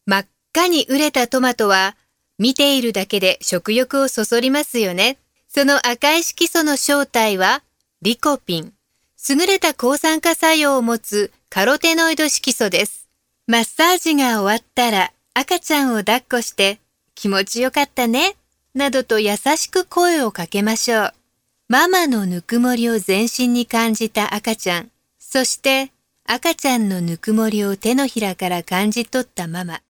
真っ赤に熟れたトマトは、見ているだけで食欲をそそりますよね。その赤い色素の正体は、リコピン。優れた抗酸化作用を持つカロテノイド色素です。マッサージが終わったら赤ちゃんを抱っこして、気持ちよかったね、などと優しく声をかけましょう。ママのぬくもりを全身に感じた赤ちゃん、そして赤ちゃんのぬくもりを手のひらから感じ取ったママ。